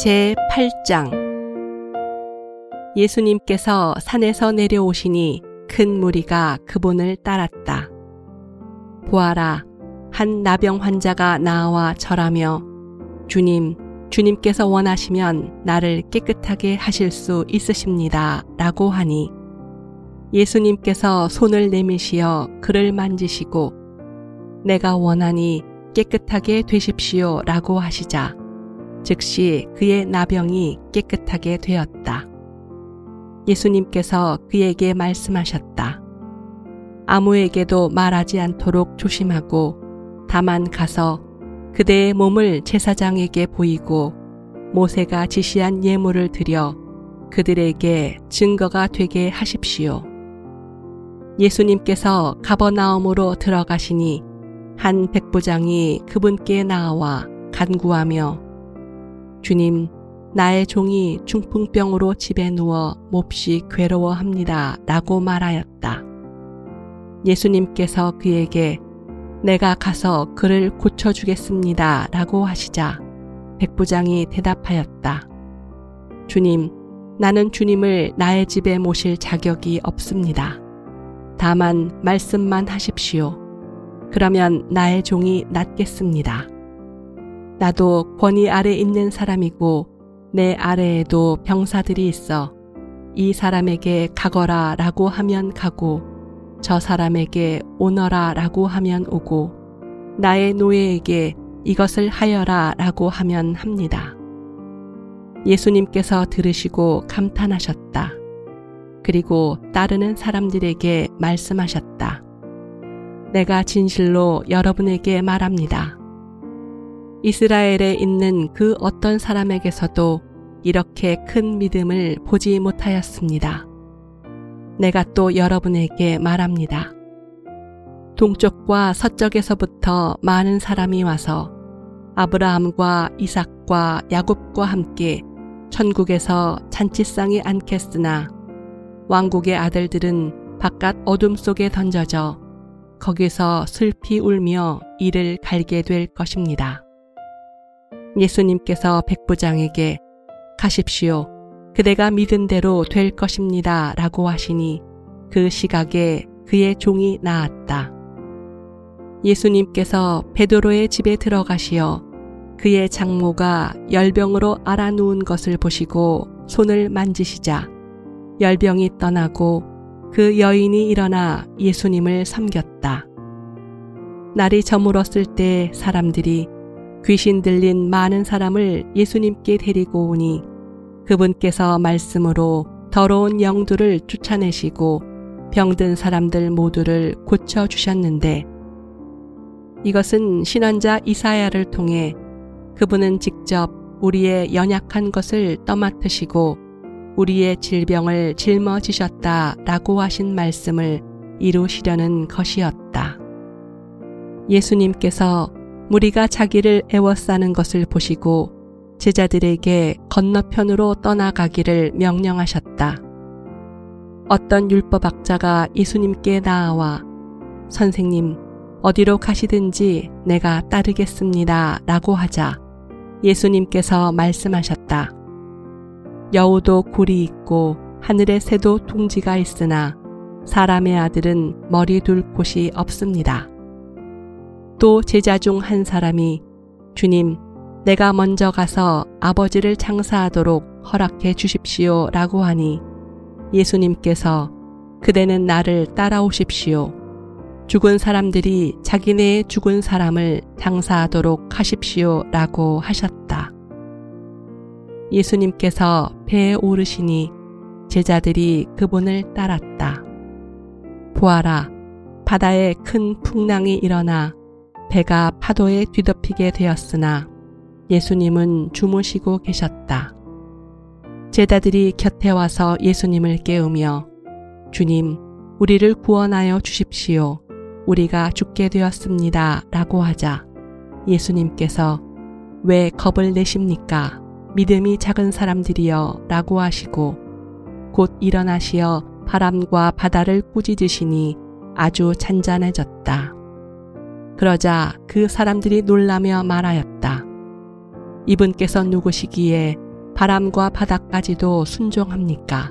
제8장 예수님께서 산에서 내려오시니 큰 무리가 그분을 따랐다. 보아라, 한 나병 환자가 나와 절하며 주님께서 원하시면 나를 깨끗하게 하실 수 있으십니다. 라고 하니 예수님께서 손을 내미시어 그를 만지시고 내가 원하니 깨끗하게 되십시오. 라고 하시자 즉시 그의 나병이 깨끗하게 되었다. 예수님께서 그에게 말씀하셨다. 아무에게도 말하지 않도록 조심하고 다만 가서 그대의 몸을 제사장에게 보이고 모세가 지시한 예물을 드려 그들에게 증거가 되게 하십시오. 예수님께서 가버나움으로 들어가시니 한 백부장이 그분께 나와 간구하며 주님, 나의 종이 중풍병으로 집에 누워 몹시 괴로워합니다. 라고 말하였다. 예수님께서 그에게 내가 가서 그를 고쳐주겠습니다. 라고 하시자 백부장이 대답하였다. 주님, 나는 주님을 나의 집에 모실 자격이 없습니다. 다만 말씀만 하십시오. 그러면 나의 종이 낫겠습니다. 나도 권위 아래 있는 사람이고 내 아래에도 병사들이 있어 이 사람에게 가거라 라고 하면 가고 저 사람에게 오너라 라고 하면 오고 나의 노예에게 이것을 하여라 라고 하면 합니다. 예수님께서 들으시고 감탄하셨다. 그리고 따르는 사람들에게 말씀하셨다. 내가 진실로 여러분에게 말합니다. 이스라엘에 있는 그 어떤 사람에게서도 이렇게 큰 믿음을 보지 못하였습니다. 내가 또 여러분에게 말합니다. 동쪽과 서쪽에서부터 많은 사람이 와서 아브라함과 이삭과 야곱과 함께 천국에서 잔치상에 앉겠으나 왕국의 아들들은 바깥 어둠 속에 던져져 거기서 슬피 울며 이를 갈게 될 것입니다. 예수님께서 백부장에게 가십시오. 그대가 믿은 대로 될 것입니다. 라고 하시니 그 시각에 그의 종이 나았다. 예수님께서 베드로의 집에 들어가시어 그의 장모가 열병으로 앓아 누운 것을 보시고 손을 만지시자 열병이 떠나고 그 여인이 일어나 예수님을 섬겼다. 날이 저물었을 때 사람들이 귀신 들린 많은 사람을 예수님께 데리고 오니 그분께서 말씀으로 더러운 영들을 쫓아내시고 병든 사람들 모두를 고쳐주셨는데 이것은 신원자 이사야를 통해 그분은 직접 우리의 연약한 것을 떠맡으시고 우리의 질병을 짊어지셨다 라고 하신 말씀을 이루시려는 것이었다. 예수님께서 무리가 자기를 애워싸는 것을 보시고 제자들에게 건너편으로 떠나가기를 명령하셨다. 어떤 율법학자가 예수님께 나아와 선생님, 어디로 가시든지 내가 따르겠습니다. 라고 하자 예수님께서 말씀하셨다. 여우도 굴이 있고 하늘의 새도 둥지가 있으나 사람의 아들은 머리 둘 곳이 없습니다. 또 제자 중 한 사람이 주님, 내가 먼저 가서 아버지를 장사하도록 허락해 주십시오. 라고 하니 예수님께서 그대는 나를 따라오십시오. 죽은 사람들이 자기네의 죽은 사람을 장사하도록 하십시오. 라고 하셨다. 예수님께서 배에 오르시니 제자들이 그분을 따랐다. 보아라, 바다에 큰 풍랑이 일어나 배가 파도에 뒤덮이게 되었으나 예수님은 주무시고 계셨다. 제자들이 곁에 와서 예수님을 깨우며 주님, 우리를 구원하여 주십시오. 우리가 죽게 되었습니다. 라고 하자 예수님께서 왜 겁을 내십니까? 믿음이 작은 사람들이여 라고 하시고 곧 일어나시어 바람과 바다를 꾸짖으시니 아주 잔잔해졌다. 그러자 그 사람들이 놀라며 말하였다. 이분께서 누구시기에 바람과 바다까지도 순종합니까?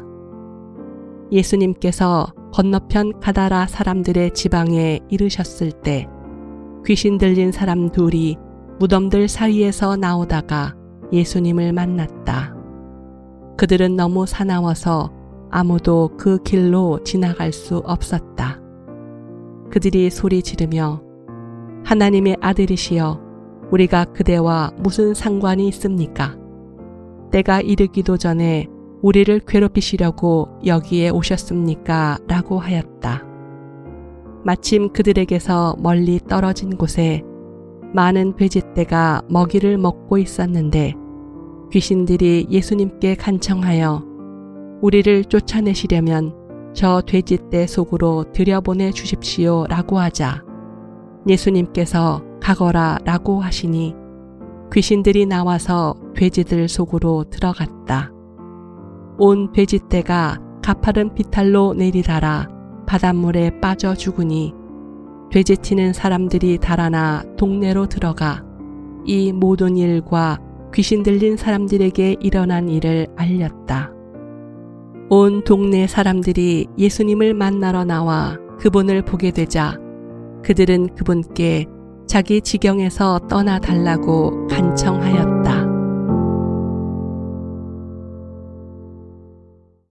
예수님께서 건너편 가다라 사람들의 지방에 이르셨을 때 귀신 들린 사람 둘이 무덤들 사이에서 나오다가 예수님을 만났다. 그들은 너무 사나워서 아무도 그 길로 지나갈 수 없었다. 그들이 소리 지르며 하나님의 아들이시여 우리가 그대와 무슨 상관이 있습니까? 때가 이르기도 전에 우리를 괴롭히시려고 여기에 오셨습니까? 라고 하였다. 마침 그들에게서 멀리 떨어진 곳에 많은 돼지떼가 먹이를 먹고 있었는데 귀신들이 예수님께 간청하여 우리를 쫓아내시려면 저 돼지떼 속으로 들여보내 주십시오 라고 하자 예수님께서 가거라 라고 하시니 귀신들이 나와서 돼지들 속으로 들어갔다. 온 돼지떼가 가파른 비탈로 내리달아 바닷물에 빠져 죽으니 돼지치는 사람들이 달아나 동네로 들어가 이 모든 일과 귀신 들린 사람들에게 일어난 일을 알렸다. 온 동네 사람들이 예수님을 만나러 나와 그분을 보게 되자 그들은 그분께 자기 지경에서 떠나달라고 간청하였다.